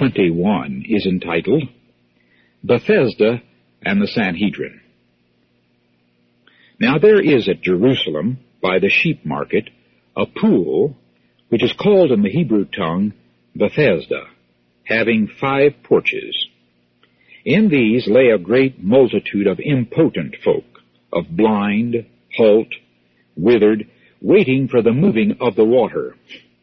21 is entitled Bethesda and the Sanhedrin. Now there is at Jerusalem, by the sheep market, a pool, which is called in the Hebrew tongue Bethesda, having 5 porches. In these lay a great multitude of impotent folk, of blind, halt, withered, waiting for the moving of the water.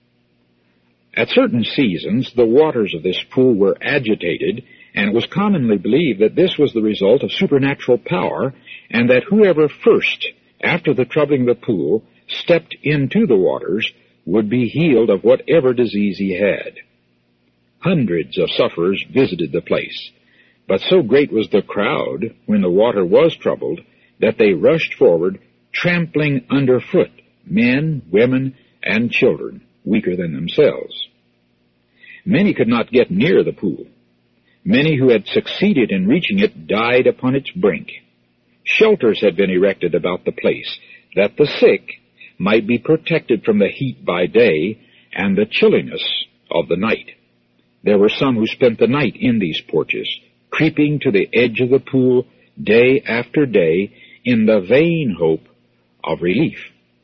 At certain seasons the waters of this pool were agitated, and it was commonly believed that this was the result of supernatural power, and that whoever first, after the troubling of the pool, stepped into the waters would be healed of whatever disease he had. Hundreds of sufferers visited the place, but so great was the crowd when the water was troubled that they rushed forward, trampling underfoot men, women, and children, weaker than themselves. Many could not get near the pool. Many who had succeeded in reaching it died upon its brink. Shelters had been erected about the place, that the sick might be protected from the heat by day and the chilliness of the night. There were some who spent the night in these porches, creeping to the edge of the pool day after day in the vain hope of relief.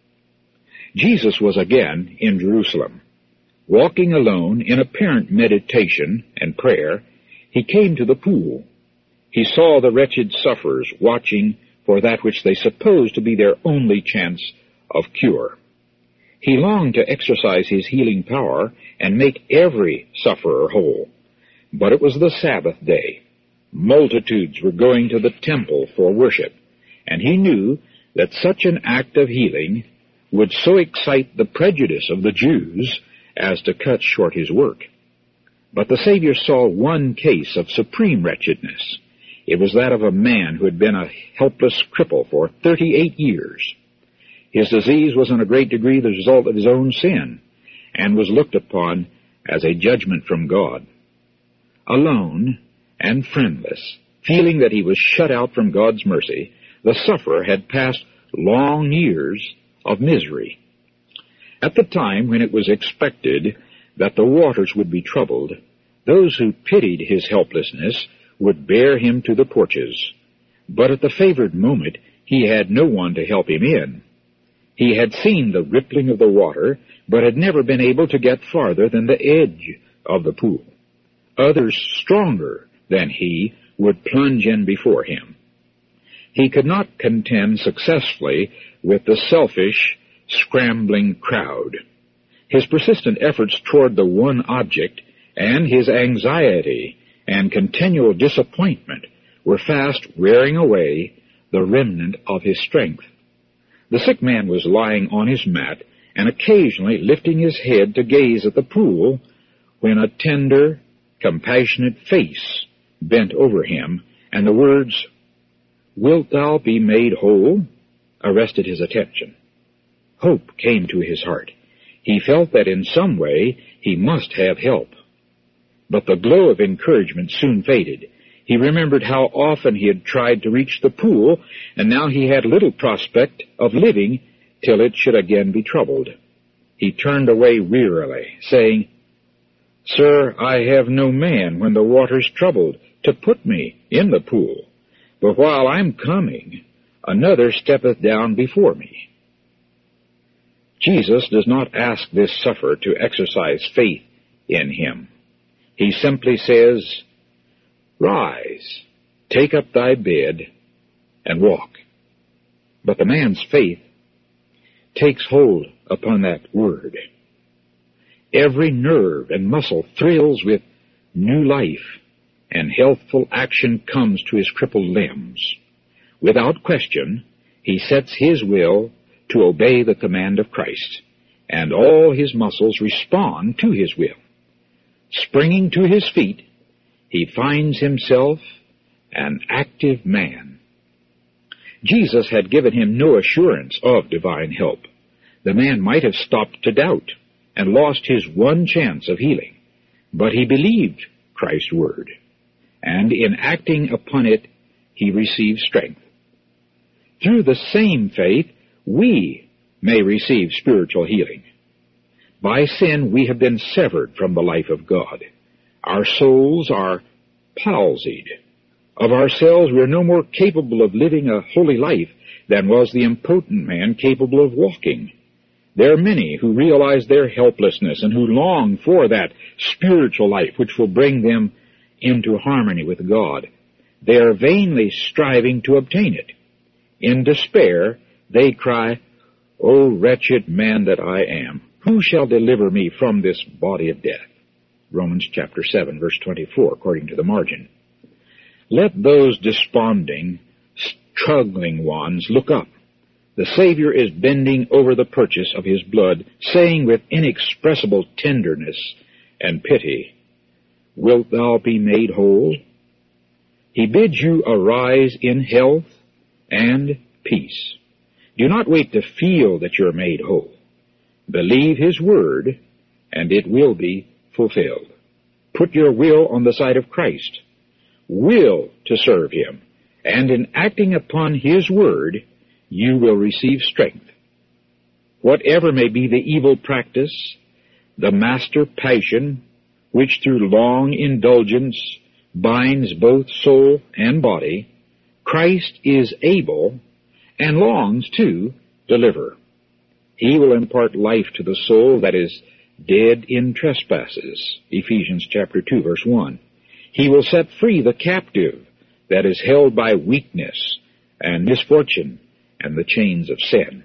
Jesus was again in Jerusalem. Walking alone in apparent meditation and prayer, he came to the pool. He saw the wretched sufferers watching for that which they supposed to be their only chance of cure. He longed to exercise his healing power and make every sufferer whole. But it was the Sabbath day. Multitudes were going to the temple for worship, and he knew that such an act of healing would so excite the prejudice of the Jews as to cut short his work. But the Savior saw one case of supreme wretchedness. It was that of a man who had been a helpless cripple for 38 years. His disease was in a great degree the result of his own sin, and was looked upon as a judgment from God. Alone and friendless, feeling that he was shut out from God's mercy, the sufferer had passed long years of misery. At the time when it was expected that the waters would be troubled, those who pitied his helplessness would bear him to the porches. But at the favored moment he had no one to help him in. He had seen the rippling of the water, but had never been able to get farther than the edge of the pool. Others stronger than he would plunge in before him. He could not contend successfully with the selfish, scrambling crowd. His persistent efforts toward the one object, and his anxiety and continual disappointment were fast wearing away the remnant of his strength. The sick man was lying on his mat and occasionally lifting his head to gaze at the pool when a tender, compassionate face bent over him, and the words, "Wilt thou be made whole?" arrested his attention. Hope came to his heart. He felt that in some way he must have help. But the glow of encouragement soon faded. He remembered how often he had tried to reach the pool, and now he had little prospect of living till it should again be troubled. He turned away wearily, saying, "Sir, I have no man when the water's troubled to put me in the pool, but while I'm coming, another steppeth down before me." Jesus does not ask this sufferer to exercise faith in him. He simply says, "Rise, take up thy bed, and walk." But the man's faith takes hold upon that word. Every nerve and muscle thrills with new life, and healthful action comes to his crippled limbs. Without question, he sets his will to obey the command of Christ, and all his muscles respond to his will. Springing to his feet, he finds himself an active man. Jesus had given him no assurance of divine help. The man might have stopped to doubt and lost his one chance of healing, but he believed Christ's word, and in acting upon it, he received strength. Through the same faith, we may receive spiritual healing. By sin, we have been severed from the life of God. Our souls are palsied. Of ourselves, we are no more capable of living a holy life than was the impotent man capable of walking. There are many who realize their helplessness and who long for that spiritual life which will bring them into harmony with God. They are vainly striving to obtain it. In despair, they cry, "O wretched man that I am, who shall deliver me from this body of death?" Romans chapter 7, verse 24, according to the margin. Let those desponding, struggling ones look up. The Savior is bending over the purchase of his blood, saying with inexpressible tenderness and pity, "Wilt thou be made whole?" He bids you arise in health and peace. Do not wait to feel that you're made whole. Believe his word, and it will be fulfilled. Put your will on the side of Christ. Will to serve him, and in acting upon his word, you will receive strength. Whatever may be the evil practice, the master passion, which through long indulgence binds both soul and body, Christ is able and longs to deliver. He will impart life to the soul that is dead in trespasses, Ephesians chapter 2, verse 1. He will set free the captive that is held by weakness and misfortune and the chains of sin.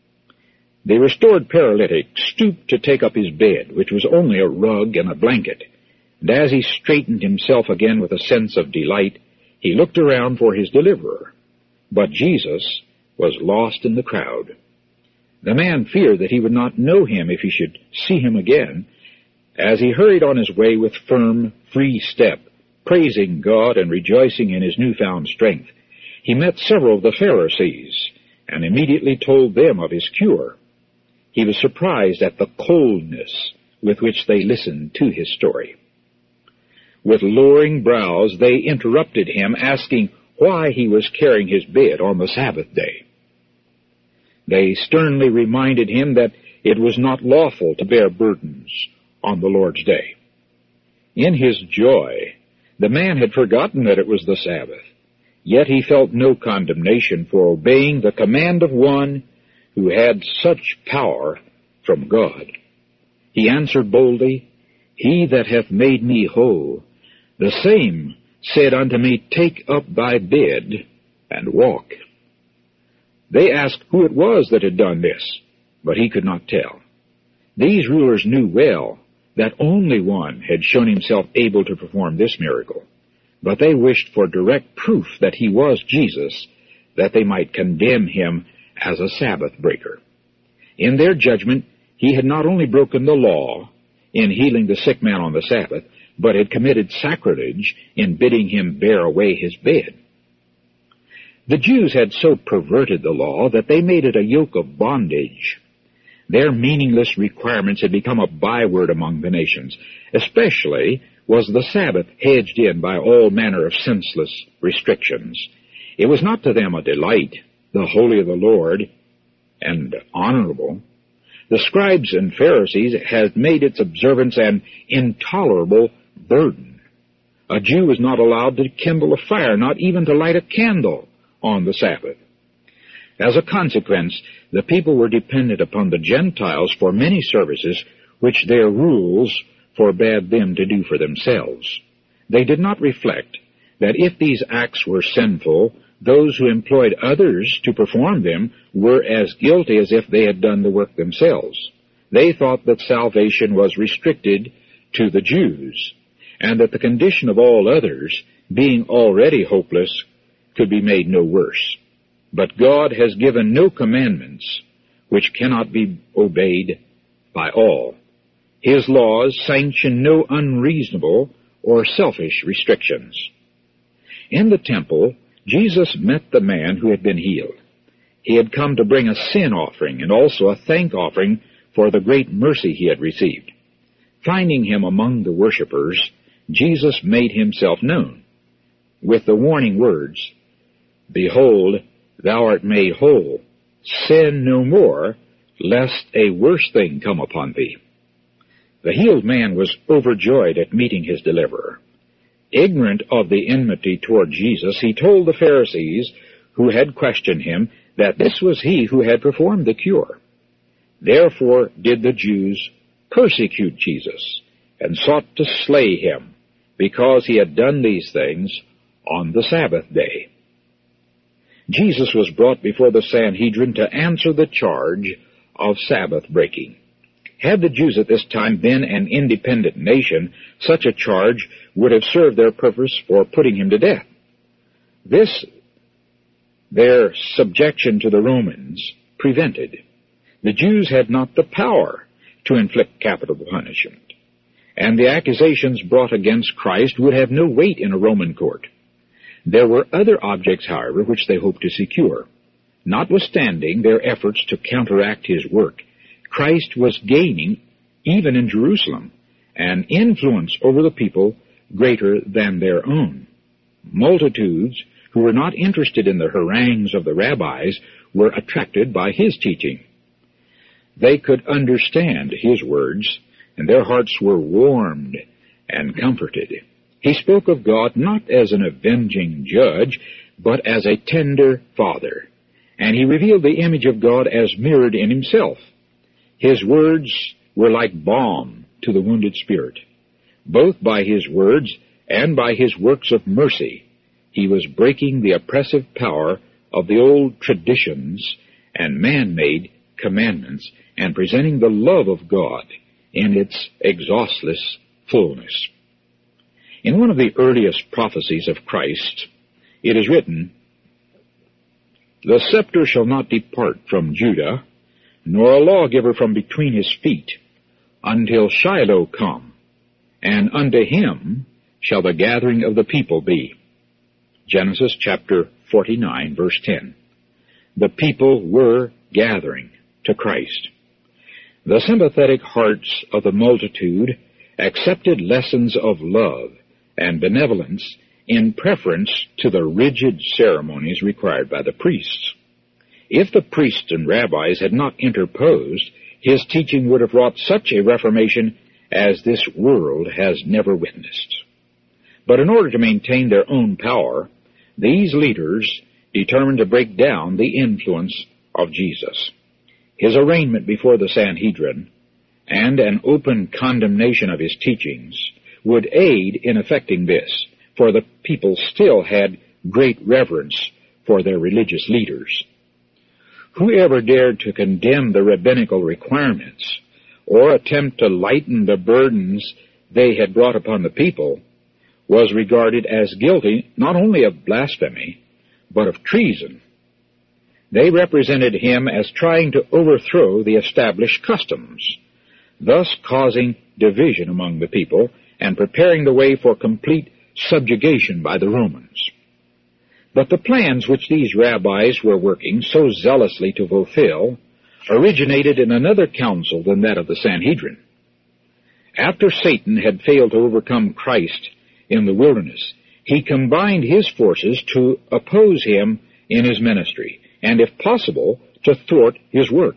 The restored paralytic stooped to take up his bed, which was only a rug and a blanket, and as he straightened himself again with a sense of delight, he looked around for his deliverer. But Jesus was lost in the crowd. The man feared that he would not know him if he should see him again. As he hurried on his way with firm, free step, praising God and rejoicing in his newfound strength, he met several of the Pharisees and immediately told them of his cure. He was surprised at the coldness with which they listened to his story. With lowering brows, they interrupted him, asking why he was carrying his bed on the Sabbath day. They sternly reminded him that it was not lawful to bear burdens on the Lord's day. In his joy, the man had forgotten that it was the Sabbath, yet he felt no condemnation for obeying the command of one who had such power from God. He answered boldly, "He that hath made me whole, the same said unto me, Take up thy bed and walk." They asked who it was that had done this, but he could not tell. These rulers knew well that only one had shown himself able to perform this miracle, but they wished for direct proof that he was Jesus, that they might condemn him as a Sabbath breaker. In their judgment, he had not only broken the law in healing the sick man on the Sabbath, but had committed sacrilege in bidding him bear away his bed. The Jews had so perverted the law that they made it a yoke of bondage. Their meaningless requirements had become a byword among the nations. Especially was the Sabbath hedged in by all manner of senseless restrictions. It was not to them a delight, the holy of the Lord, and honorable. The scribes and Pharisees had made its observance an intolerable burden. A Jew was not allowed to kindle a fire, not even to light a candle on the Sabbath. As a consequence, the people were dependent upon the Gentiles for many services which their rules forbade them to do for themselves. They did not reflect that if these acts were sinful, those who employed others to perform them were as guilty as if they had done the work themselves. They thought that salvation was restricted to the Jews, and that the condition of all others, being already hopeless, could be made no worse. But God has given no commandments which cannot be obeyed by all. His laws sanction no unreasonable or selfish restrictions. In the temple, Jesus met the man who had been healed. He had come to bring a sin offering and also a thank offering for the great mercy he had received. Finding him among the worshippers, Jesus made himself known with the warning words, "Behold, thou art made whole. Sin no more, lest a worse thing come upon thee." The healed man was overjoyed at meeting his deliverer. Ignorant of the enmity toward Jesus, he told the Pharisees who had questioned him that this was he who had performed the cure. Therefore did the Jews persecute Jesus and sought to slay him, because he had done these things on the Sabbath day. Jesus was brought before the Sanhedrin to answer the charge of Sabbath breaking. Had the Jews at this time been an independent nation, such a charge would have served their purpose for putting him to death. This, their subjection to the Romans, prevented. The Jews had not the power to inflict capital punishment, and the accusations brought against Christ would have no weight in a Roman court. There were other objects, however, which they hoped to secure. Notwithstanding their efforts to counteract his work, Christ was gaining, even in Jerusalem, an influence over the people greater than their own. Multitudes who were not interested in the harangues of the rabbis were attracted by his teaching. They could understand his words, and their hearts were warmed and comforted. He spoke of God not as an avenging judge, but as a tender father, and he revealed the image of God as mirrored in himself. His words were like balm to the wounded spirit. Both by his words and by his works of mercy, he was breaking the oppressive power of the old traditions and man-made commandments and presenting the love of God in its exhaustless fullness. In one of the earliest prophecies of Christ, it is written, "The scepter shall not depart from Judah, nor a lawgiver from between his feet, until Shiloh come, and unto him shall the gathering of the people be." Genesis chapter 49, verse 10. The people were gathering to Christ. The sympathetic hearts of the multitude accepted lessons of love and benevolence in preference to the rigid ceremonies required by the priests. If the priests and rabbis had not interposed, his teaching would have wrought such a reformation as this world has never witnessed. But in order to maintain their own power, these leaders determined to break down the influence of Jesus. His arraignment before the Sanhedrin and an open condemnation of his teachings would aid in effecting this, for the people still had great reverence for their religious leaders. Whoever dared to condemn the rabbinical requirements or attempt to lighten the burdens they had brought upon the people was regarded as guilty not only of blasphemy, but of treason. They represented him as trying to overthrow the established customs, thus causing division among the people and preparing the way for complete subjugation by the Romans. But the plans which these rabbis were working so zealously to fulfill originated in another council than that of the Sanhedrin. After Satan had failed to overcome Christ in the wilderness, he combined his forces to oppose him in his ministry, and if possible, to thwart his work.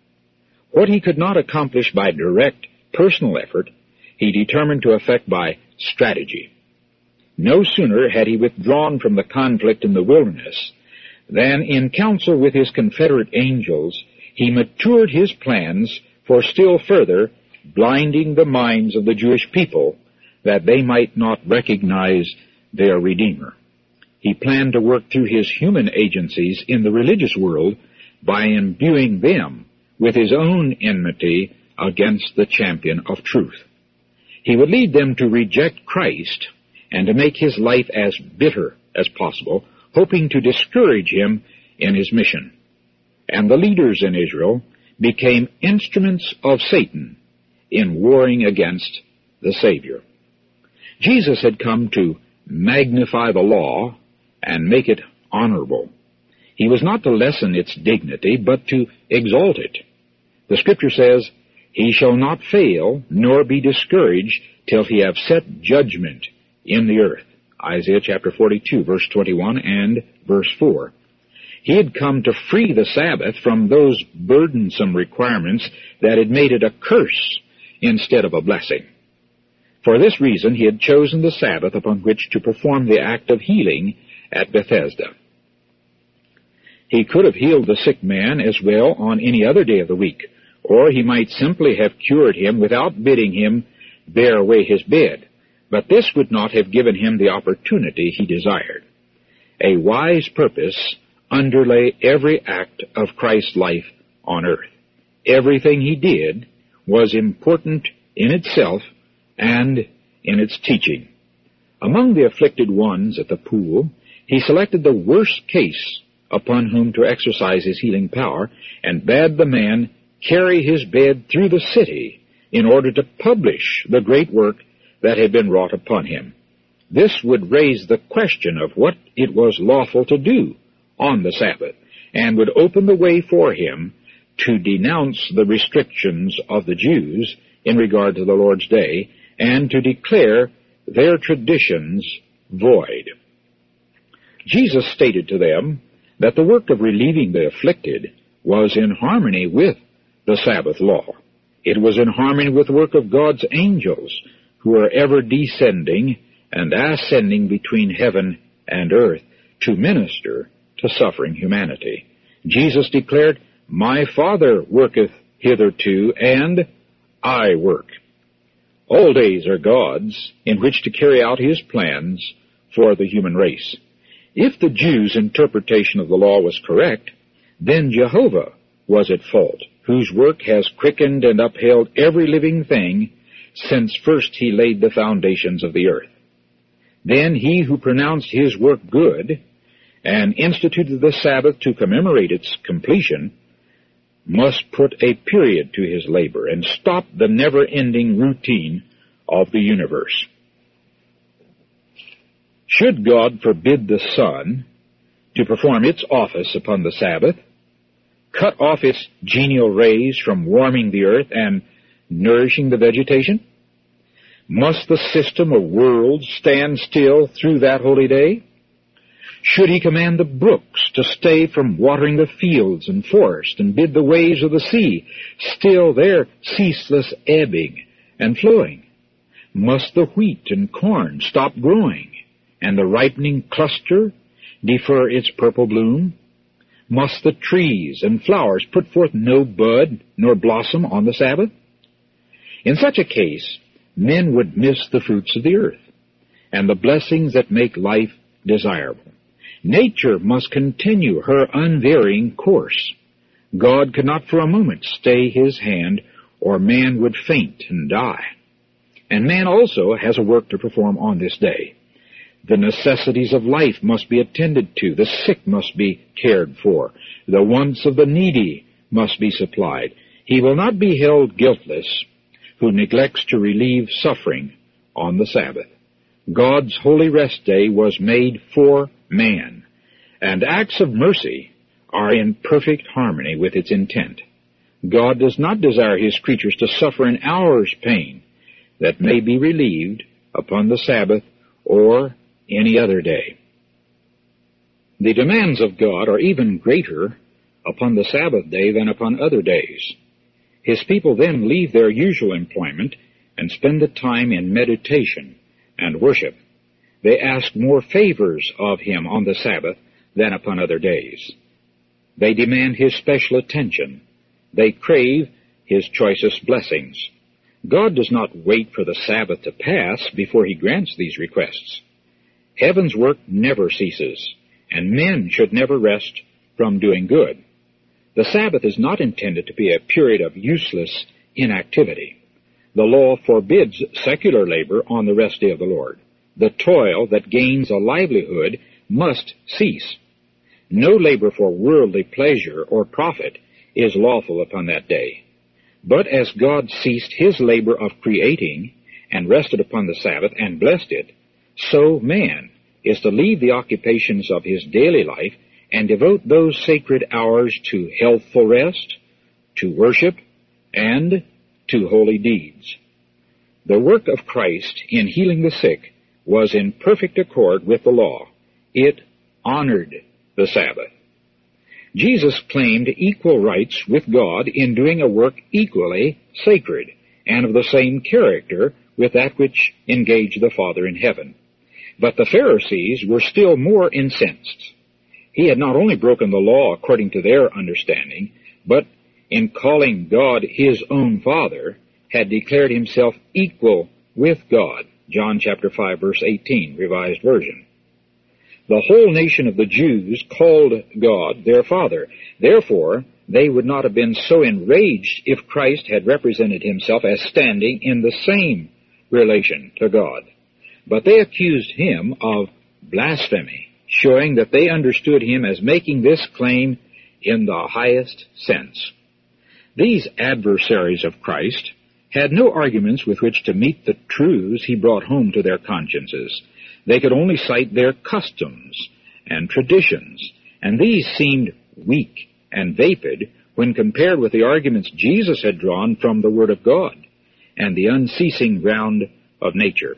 What he could not accomplish by direct personal effort, he determined to effect by strategy. No sooner had he withdrawn from the conflict in the wilderness than, in council with his confederate angels, he matured his plans for still further blinding the minds of the Jewish people that they might not recognize their Redeemer. He planned to work through his human agencies in the religious world by imbuing them with his own enmity against the champion of truth. He would lead them to reject Christ and to make his life as bitter as possible, hoping to discourage him in his mission. And the leaders in Israel became instruments of Satan in warring against the Savior. Jesus had come to magnify the law and make it honorable. He was not to lessen its dignity, but to exalt it. The Scripture says, "He shall not fail, nor be discouraged, till he have set judgment in the earth." Isaiah chapter 42, verse 21 and verse 4. He had come to free the Sabbath from those burdensome requirements that had made it a curse instead of a blessing. For this reason he had chosen the Sabbath upon which to perform the act of healing at Bethesda. He could have healed the sick man as well on any other day of the week, or he might simply have cured him without bidding him bear away his bed, but this would not have given him the opportunity he desired. A wise purpose underlay every act of Christ's life on earth. Everything he did was important in itself and in its teaching. Among the afflicted ones at the pool, he selected the worst case upon whom to exercise his healing power, and bade the man carry his bed through the city in order to publish the great work that had been wrought upon him. This would raise the question of what it was lawful to do on the Sabbath, and would open the way for him to denounce the restrictions of the Jews in regard to the Lord's Day, and to declare their traditions void. Jesus stated to them that the work of relieving the afflicted was in harmony with the Sabbath law. It was in harmony with the work of God's angels, who are ever descending and ascending between heaven and earth to minister to suffering humanity. Jesus declared, "My Father worketh hitherto, and I work." All days are God's in which to carry out his plans for the human race. If the Jews' interpretation of the law was correct, then Jehovah was at fault, whose work has quickened and upheld every living thing since first he laid the foundations of the earth. Then he who pronounced his work good and instituted the Sabbath to commemorate its completion must put a period to his labor and stop the never-ending routine of the universe. Should God forbid the sun to perform its office upon the Sabbath, cut off its genial rays from warming the earth and nourishing the vegetation? Must the system of worlds stand still through that holy day? Should he command the brooks to stay from watering the fields and forest, and bid the waves of the sea still their ceaseless ebbing and flowing? Must the wheat and corn stop growing, and the ripening cluster defer its purple bloom? Must the trees and flowers put forth no bud nor blossom on the Sabbath? In such a case, men would miss the fruits of the earth, and the blessings that make life desirable. Nature must continue her unvarying course. God could not for a moment stay his hand, or man would faint and die. And man also has a work to perform on this day. The necessities of life must be attended to. The sick must be cared for. The wants of the needy must be supplied. He will not be held guiltless who neglects to relieve suffering on the Sabbath. God's holy rest day was made for man, and acts of mercy are in perfect harmony with its intent. God does not desire his creatures to suffer an hour's pain that may be relieved upon the Sabbath or any other day. The demands of God are even greater upon the Sabbath day than upon other days. His people then leave their usual employment and spend the time in meditation and worship. They ask more favors of him on the Sabbath than upon other days. They demand his special attention. They crave his choicest blessings. God does not wait for the Sabbath to pass before he grants these requests. Heaven's work never ceases, and men should never rest from doing good. The Sabbath is not intended to be a period of useless inactivity. The law forbids secular labor on the rest day of the Lord. The toil that gains a livelihood must cease. No labor for worldly pleasure or profit is lawful upon that day. But as God ceased his labor of creating and rested upon the Sabbath and blessed it, so man is to leave the occupations of his daily life and devote those sacred hours to healthful rest, to worship, and to holy deeds. The work of Christ in healing the sick was in perfect accord with the law. It honored the Sabbath. Jesus claimed equal rights with God in doing a work equally sacred, and of the same character with that which engaged the Father in heaven. But the Pharisees were still more incensed. He had not only broken the law according to their understanding, but in calling God his own Father, had declared himself equal with God. John chapter 5, verse 18, Revised Version. The whole nation of the Jews called God their Father. Therefore, they would not have been so enraged if Christ had represented himself as standing in the same relation to God. But they accused him of blasphemy, showing that they understood him as making this claim in the highest sense. These adversaries of Christ had no arguments with which to meet the truths he brought home to their consciences. They could only cite their customs and traditions, and these seemed weak and vapid when compared with the arguments Jesus had drawn from the Word of God and the unceasing round of nature.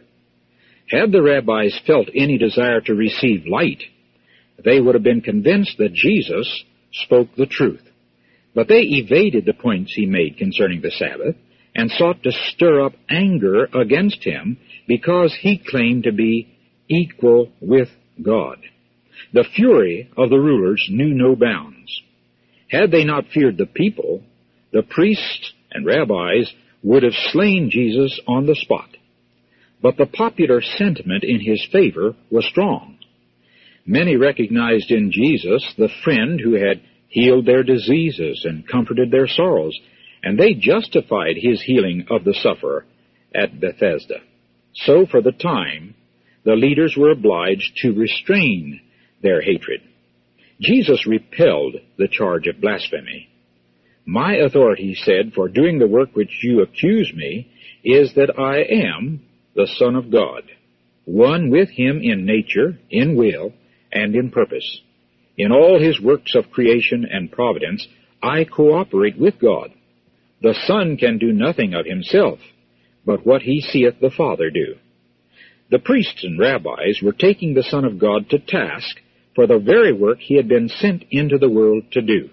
Had the rabbis felt any desire to receive light, they would have been convinced that Jesus spoke the truth. But they evaded the points he made concerning the Sabbath and sought to stir up anger against him because he claimed to be equal with God. The fury of the rulers knew no bounds. Had they not feared the people, the priests and rabbis would have slain Jesus on the spot. But the popular sentiment in his favor was strong. Many recognized in Jesus the friend who had healed their diseases and comforted their sorrows, and they justified his healing of the sufferer at Bethesda. So, for the time, the leaders were obliged to restrain their hatred. Jesus repelled the charge of blasphemy. My authority, he said, for doing the work which you accuse me is that I am the Son of God, one with him in nature, in will, and in purpose. In all his works of creation and providence, I cooperate with God. The Son can do nothing of himself, but what he seeth the Father do. The priests and rabbis were taking the Son of God to task for the very work he had been sent into the world to do.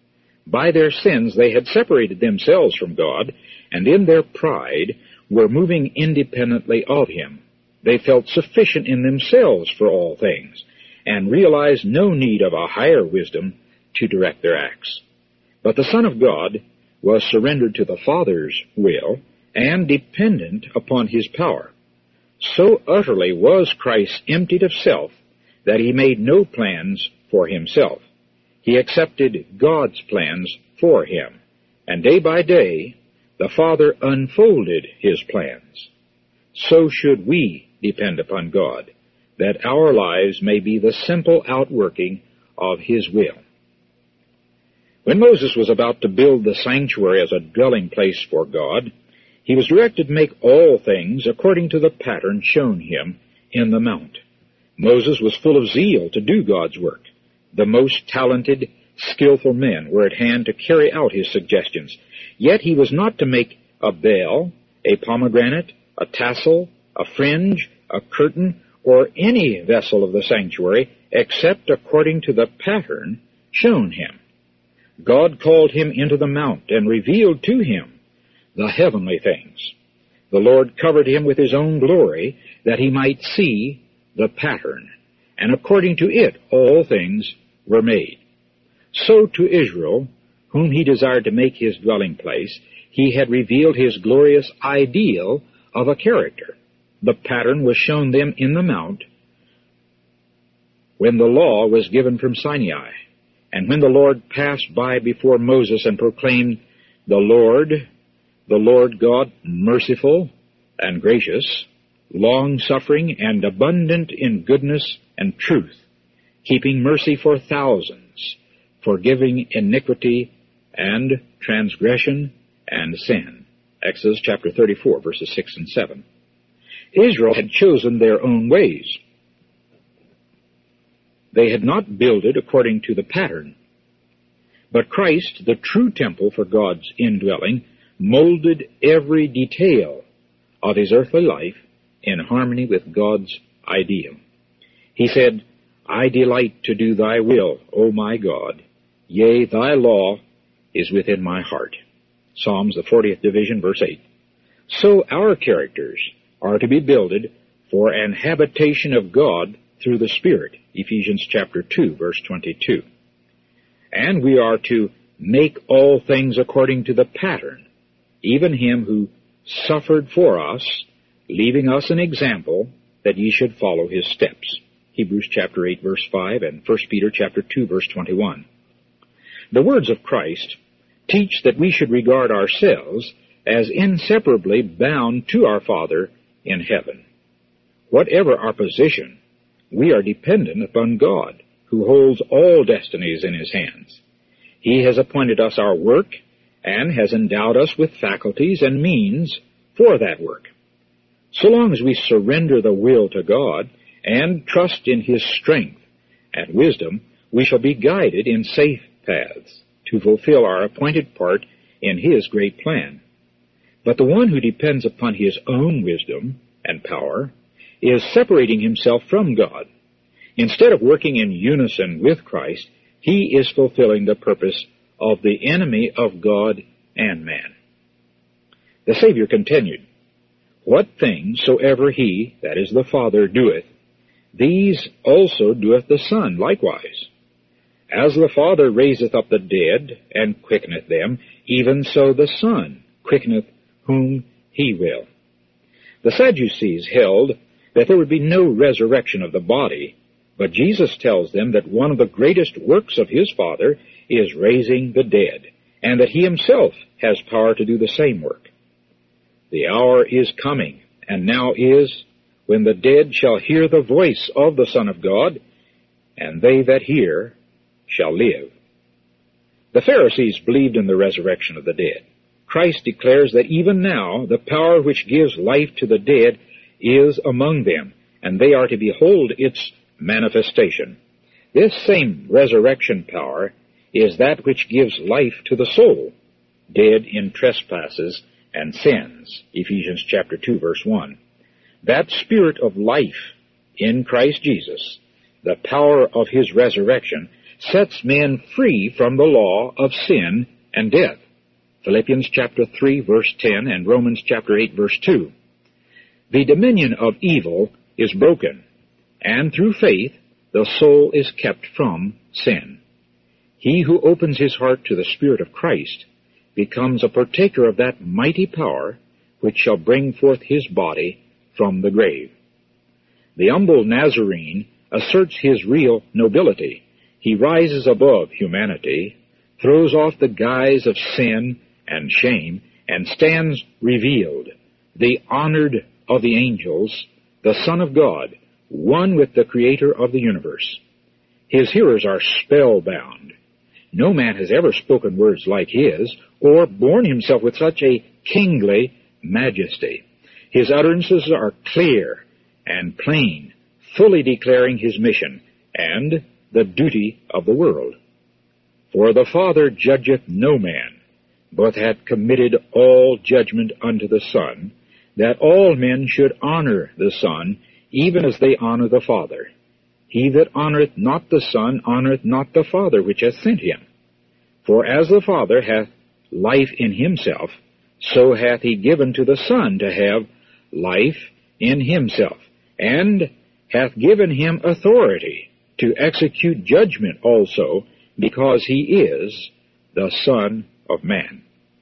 By their sins they had separated themselves from God, and in their pride were moving independently of him. They felt sufficient in themselves for all things, and realized no need of a higher wisdom to direct their acts. But the Son of God was surrendered to the Father's will and dependent upon his power. So utterly was Christ emptied of self that he made no plans for himself. He accepted God's plans for him, and day by day the Father unfolded his plans. So should we depend upon God, that our lives may be the simple outworking of his will. When Moses was about to build the sanctuary as a dwelling place for God, he was directed to make all things according to the pattern shown him in the mount. Moses was full of zeal to do God's work. The most talented, skillful men were at hand to carry out his suggestions. Yet he was not to make a bell, a pomegranate, a tassel, a fringe, a curtain, or any vessel of the sanctuary except according to the pattern shown him. God called him into the mount and revealed to him the heavenly things. The Lord covered him with his own glory that he might see the pattern, and according to it all things were made. So to Israel, whom he desired to make his dwelling place, he had revealed his glorious ideal of a character. The pattern was shown them in the mount when the law was given from Sinai, and when the Lord passed by before Moses and proclaimed, the Lord God, merciful and gracious, long-suffering and abundant in goodness and truth, keeping mercy for thousands, forgiving iniquity and transgression and sin. Exodus chapter 34, verses 6 and 7. Israel had chosen their own ways. They had not builded according to the pattern. But Christ, the true temple for God's indwelling, molded every detail of his earthly life in harmony with God's ideal. He said, I delight to do thy will, O my God. Yea, thy law is within my heart. Psalms, the 40th division, verse 8. so our characters are to be builded for an habitation of God through the Spirit, Ephesians chapter 2, verse 22. And we are to make all things according to the pattern, even him who suffered for us, leaving us an example that ye should follow his steps. Hebrews chapter 8, verse 5, and 1 Peter chapter 2, verse 21. The words of Christ teach that we should regard ourselves as inseparably bound to our Father in heaven. Whatever our position, we are dependent upon God, who holds all destinies in his hands. He has appointed us our work and has endowed us with faculties and means for that work. So long as we surrender the will to God and trust in his strength and wisdom, we shall be guided in safe paths to fulfill our appointed part in his great plan. But the one who depends upon his own wisdom and power is separating himself from God. Instead of working in unison with Christ, he is fulfilling the purpose of the enemy of God and man. The Savior continued, What things soever he, that is the Father, doeth, these also doeth the Son likewise. As the Father raiseth up the dead, and quickeneth them, even so the Son quickeneth whom he will. The Sadducees held that there would be no resurrection of the body, but Jesus tells them that one of the greatest works of his Father is raising the dead, and that he himself has power to do the same work. The hour is coming, and now is, when the dead shall hear the voice of the Son of God, and they that hear shall live. The Pharisees believed in the resurrection of the dead. Christ declares that even now the power which gives life to the dead is among them, and they are to behold its manifestation. This same resurrection power is that which gives life to the soul, dead in trespasses and sins, Ephesians chapter 2, verse 1. That spirit of life in Christ Jesus, the power of his resurrection, sets men free from the law of sin and death, Philippians chapter 3, verse 10, and Romans chapter 8, verse 2. The dominion of evil is broken, and through faith the soul is kept from sin. He who opens his heart to the Spirit of Christ becomes a partaker of that mighty power which shall bring forth his body from the grave. The humble Nazarene asserts his real nobility. He rises above humanity, throws off the guise of sin and shame, and stands revealed, the honored of the angels, the Son of God, one with the Creator of the universe. His hearers are spellbound. No man has ever spoken words like his, or borne himself with such a kingly majesty. His utterances are clear and plain, fully declaring his mission and the duty of the world. For the Father judgeth no man, but hath committed all judgment unto the Son, that all men should honor the Son, even as they honor the Father. He that honoreth not the Son honoreth not the Father which hath sent him. For as the Father hath life in himself, so hath he given to the Son to have life in himself, and hath given him authority to execute judgment also, because he is the Son of Man.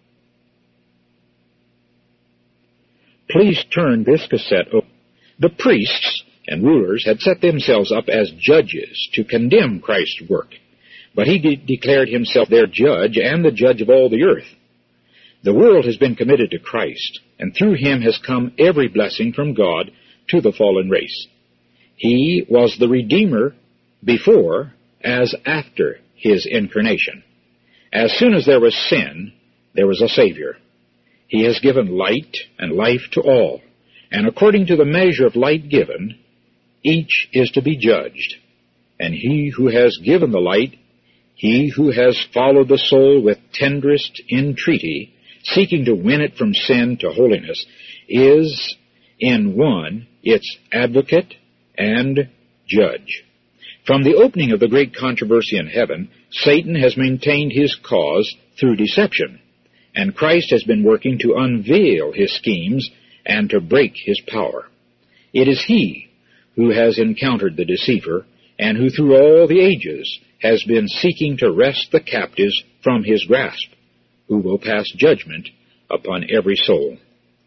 Please turn this cassette over. The priests and rulers had set themselves up as judges to condemn Christ's work, but he declared himself their judge and the judge of all the earth. The world has been committed to Christ, and through him has come every blessing from God to the fallen race. He was the Redeemer before as after his incarnation. As soon as there was sin, there was a Savior. He has given light and life to all, and according to the measure of light given, each is to be judged. And he who has given the light, he who has followed the soul with tenderest entreaty, seeking to win it from sin to holiness, is in one its advocate and judge. From the opening of the great controversy in heaven, Satan has maintained his cause through deception, and Christ has been working to unveil his schemes and to break his power. It is he who has encountered the deceiver, and who through all the ages has been seeking to wrest the captives from his grasp, who will pass judgment upon every soul.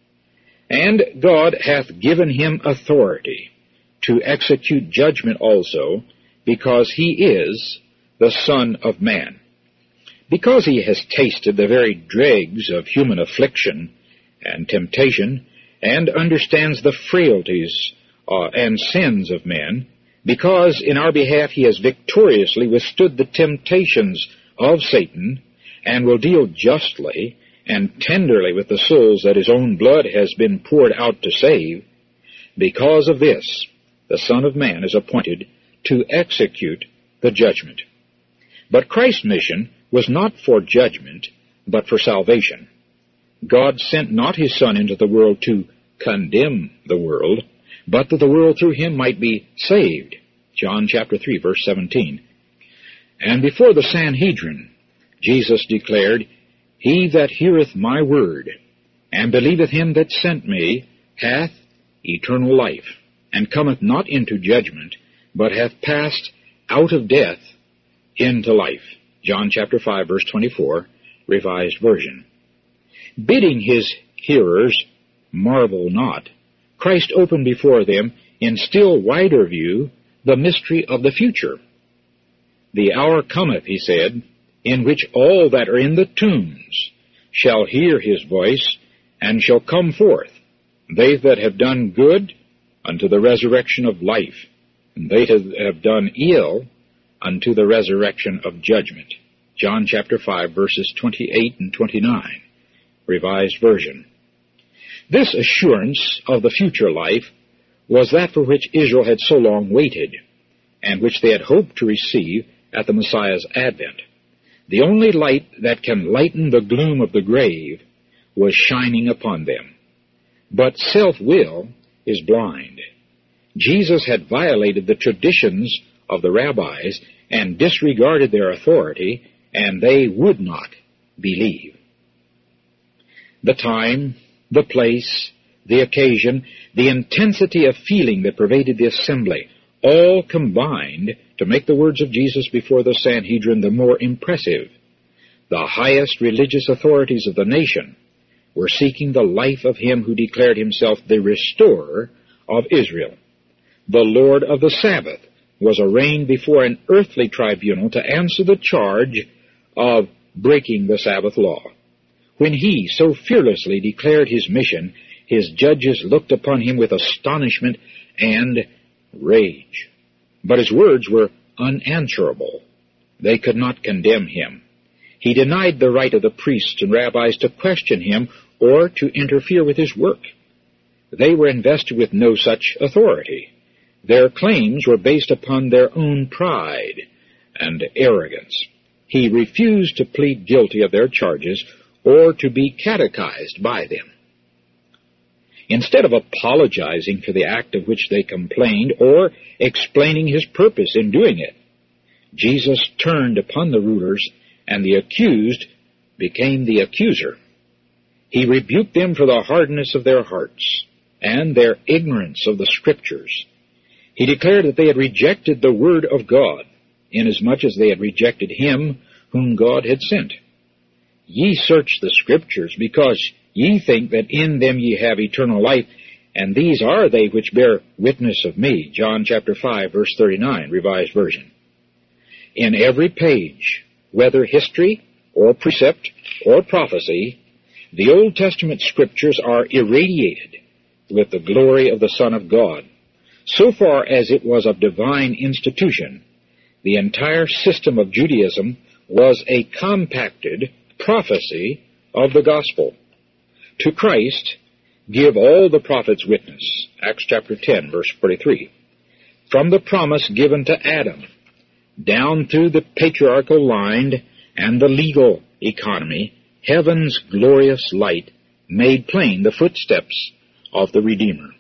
And God hath given him authority to execute judgment also, because he is the Son of Man. Because he has tasted the very dregs of human affliction and temptation, and understands the frailties and sins of men, because in our behalf he has victoriously withstood the temptations of Satan, and will deal justly and tenderly with the souls that his own blood has been poured out to save, because of this, the Son of Man is appointed to execute the judgment. But Christ's mission was not for judgment, but for salvation. God sent not his Son into the world to condemn the world, but that the world through him might be saved. John chapter 3, verse 17. And before the Sanhedrin, Jesus declared, He that heareth my word, and believeth him that sent me, hath eternal life, and cometh not into judgment, but hath passed out of death into life. John chapter 5, verse 24, Revised Version. Bidding his hearers marvel not, Christ opened before them, in still wider view, the mystery of the future. The hour cometh, he said, in which all that are in the tombs shall hear his voice, and shall come forth, they that have done good unto the resurrection of life, and they that have done ill unto the resurrection of judgment. John chapter 5, verses 28 and 29, Revised Version. This assurance of the future life was that for which Israel had so long waited, and which they had hoped to receive at the Messiah's advent. The only light that can lighten the gloom of the grave was shining upon them. But self-will is blind. Jesus had violated the traditions of the rabbis and disregarded their authority, and they would not believe. The time, the place, the occasion, the intensity of feeling that pervaded the assembly, all combined to make the words of Jesus before the Sanhedrin the more impressive. The highest religious authorities of the nation were seeking the life of him who declared himself the restorer of Israel. The Lord of the Sabbath was arraigned before an earthly tribunal to answer the charge of breaking the Sabbath law. When he so fearlessly declared his mission, his judges looked upon him with astonishment and rage. But his words were unanswerable. They could not condemn him. He denied the right of the priests and rabbis to question him or to interfere with his work. They were invested with no such authority. Their claims were based upon their own pride and arrogance. He refused to plead guilty of their charges or to be catechized by them. Instead of apologizing for the act of which they complained or explaining his purpose in doing it, Jesus turned upon the rulers, and the accused became the accuser. He rebuked them for the hardness of their hearts and their ignorance of the Scriptures. He declared that they had rejected the Word of God, inasmuch as they had rejected him whom God had sent. Ye search the Scriptures, because ye think that in them ye have eternal life, and these are they which bear witness of me. John chapter 5, verse 39, Revised Version. In every page, whether history or precept or prophecy, the Old Testament Scriptures are irradiated with the glory of the Son of God. So far as it was of divine institution, the entire system of Judaism was a compacted prophecy of the gospel. To Christ give all the prophets witness. Acts chapter 10, verse 43. From the promise given to Adam, down through the patriarchal line and the legal economy, heaven's glorious light made plain the footsteps of the Redeemer.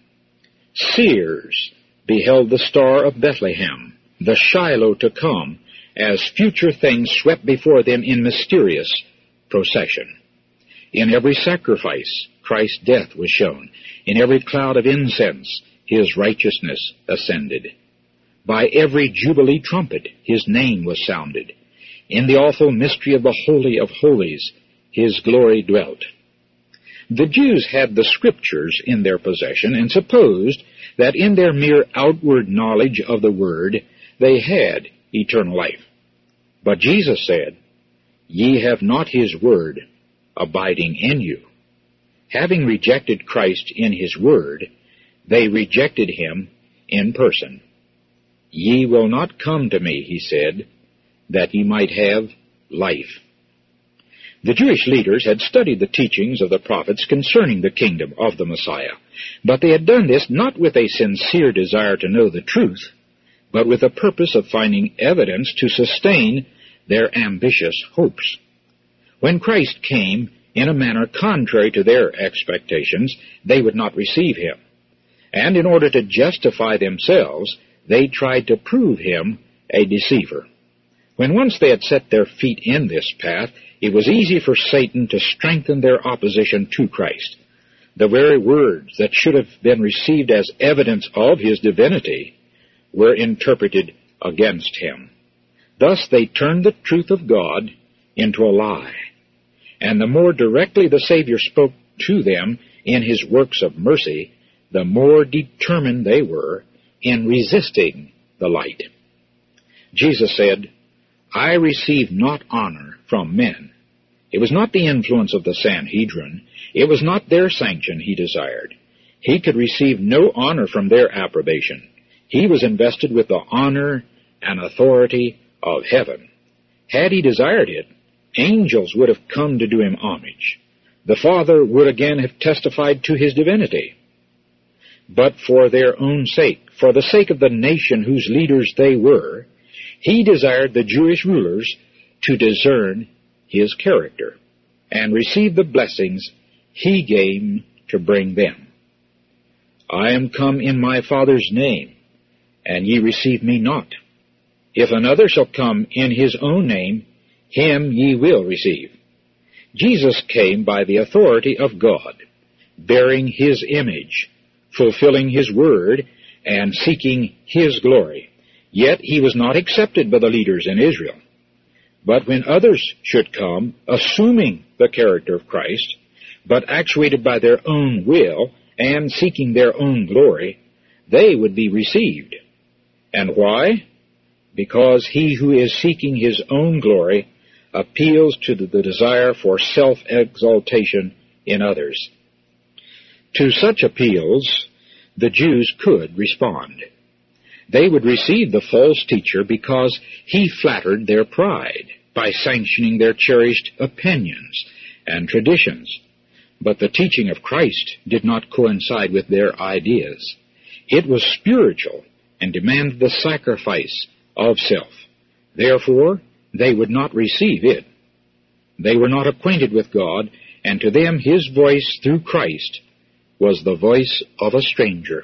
Seers beheld the star of Bethlehem, the Shiloh to come, as future things swept before them in mysterious procession. In every sacrifice, Christ's death was shown. In every cloud of incense, his righteousness ascended. By every jubilee trumpet, his name was sounded. In the awful mystery of the Holy of Holies, his glory dwelt. The Jews had the Scriptures in their possession and supposed that in their mere outward knowledge of the Word they had eternal life. But Jesus said, "Ye have not his Word abiding in you." Having rejected Christ in his Word, they rejected him in person. "Ye will not come to me," he said, "that ye might have life." The Jewish leaders had studied the teachings of the prophets concerning the kingdom of the Messiah, but they had done this not with a sincere desire to know the truth, but with the purpose of finding evidence to sustain their ambitious hopes. When Christ came in a manner contrary to their expectations, they would not receive him, and in order to justify themselves, they tried to prove him a deceiver. When once they had set their feet in this path, it was easy for Satan to strengthen their opposition to Christ. The very words that should have been received as evidence of his divinity were interpreted against him. Thus they turned the truth of God into a lie. And the more directly the Savior spoke to them in his works of mercy, the more determined they were in resisting the light. Jesus said, "I receive not honor from men." It was not the influence of the Sanhedrin. It was not their sanction he desired. He could receive no honor from their approbation. He was invested with the honor and authority of heaven. Had he desired it, angels would have come to do him homage. The Father would again have testified to his divinity. But for their own sake, for the sake of the nation whose leaders they were, he desired the Jewish rulers to discern his character and receive the blessings he came to bring them. "I am come in my Father's name, and ye receive me not. If another shall come in his own name, him ye will receive." Jesus came by the authority of God, bearing his image, fulfilling his word, and seeking his glory. Yet he was not accepted by the leaders in Israel. But when others should come, assuming the character of Christ, but actuated by their own will and seeking their own glory, they would be received. And why? Because he who is seeking his own glory appeals to the desire for self-exaltation in others. To such appeals, the Jews could respond. They would receive the false teacher because he flattered their pride by sanctioning their cherished opinions and traditions. But the teaching of Christ did not coincide with their ideas. It was spiritual and demanded the sacrifice of self. Therefore, they would not receive it. They were not acquainted with God, and to them his voice through Christ was the voice of a stranger.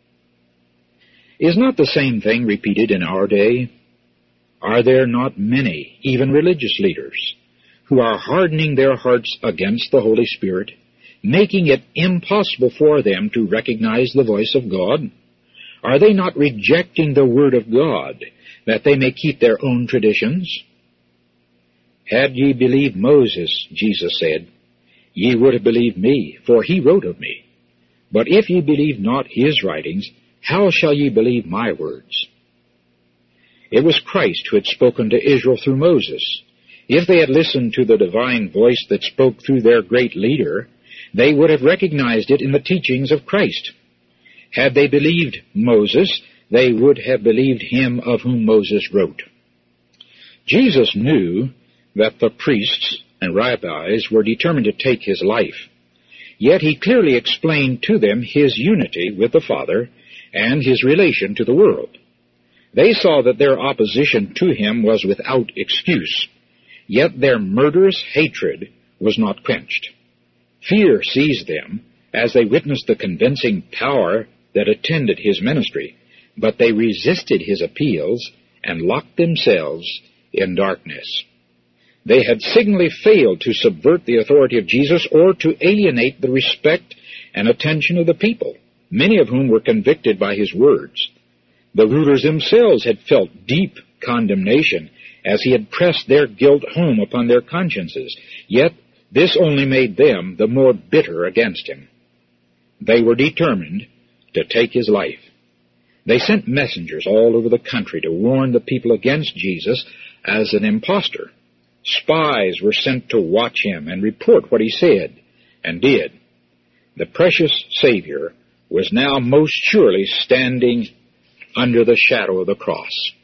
Is not the same thing repeated in our day? Are there not many, even religious leaders, who are hardening their hearts against the Holy Spirit, making it impossible for them to recognize the voice of God? Are they not rejecting the Word of God, that they may keep their own traditions? "Had ye believed Moses," Jesus said, "ye would have believed me, for he wrote of me. But if ye believe not his writings, how shall ye believe my words?" It was Christ who had spoken to Israel through Moses. If they had listened to the divine voice that spoke through their great leader, they would have recognized it in the teachings of Christ. Had they believed Moses, they would have believed him of whom Moses wrote. Jesus knew that the priests and rabbis were determined to take his life. Yet he clearly explained to them his unity with the Father and his relation to the world. They saw that their opposition to him was without excuse, yet their murderous hatred was not quenched. Fear seized them as they witnessed the convincing power that attended his ministry, but they resisted his appeals and locked themselves in darkness. They had signally failed to subvert the authority of Jesus or to alienate the respect and attention of the people, many of whom were convicted by his words. The rulers themselves had felt deep condemnation as he had pressed their guilt home upon their consciences, yet this only made them the more bitter against him. They were determined to take his life. They sent messengers all over the country to warn the people against Jesus as an impostor. Spies were sent to watch him and report what he said and did. The precious Savior was now most surely standing under the shadow of the cross.